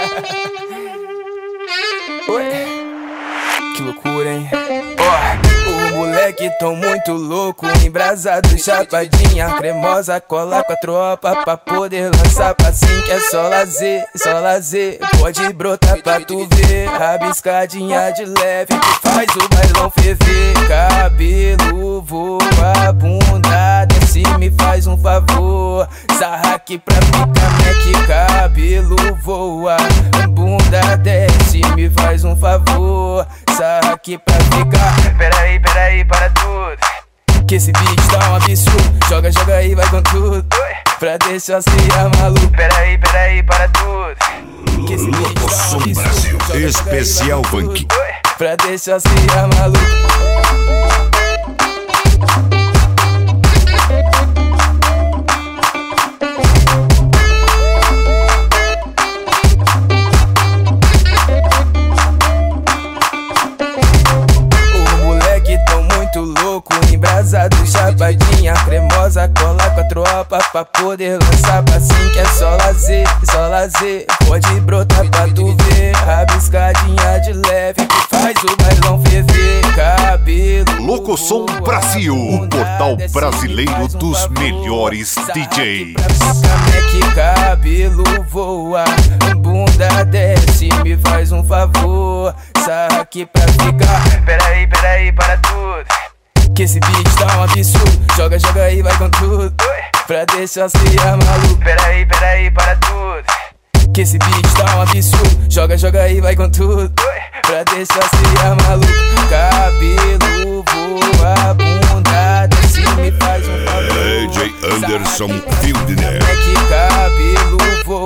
Oi. Que loucura, hein? Os moleque tão muito louco, embrasado, chapadinha cremosa, cola com a tropa pra poder lançar passinho que é só lazer, pode brotar pra tu ver, rabiscadinha de leve que faz o bailão ferver, cabelo voa, bunda desce, me faz um favor, sarra aqui pra ficar Mac, cabelo voa, bunda desce, me faz um favor, sarra aqui pra ficar. Peraí, para tudo, que esse beat tá um absurdo. Joga aí, vai com tudo, pra deixar se maluco. Peraí, para tudo, que esse beat tá um absurdo. Brasil, especial funk, pra deixar se maluco. Embrasado, chapadinha cremosa, cola com a tropa pra poder lançar passinho que é só lazer, pode brotar pra tu ver, rabiscadinha de leve que faz o bailão ferver, cabelo Locosom Brasil, o portal brasileiro dos melhores DJs. Que cabelo voa, bunda desce, me faz um favor, sarra aqui pra ficar. Peraí, para tudo, que esse beat tá um absurdo. Joga aí, vai com tudo, pra deixar se maluco. Peraí, para tudo, que esse beat tá um absurdo. Joga aí, vai com tudo, pra deixar se maluco. Cabelo voa, bunda desce, me faz um favor. DJ Anderson Fieldner. Que cabelo voa.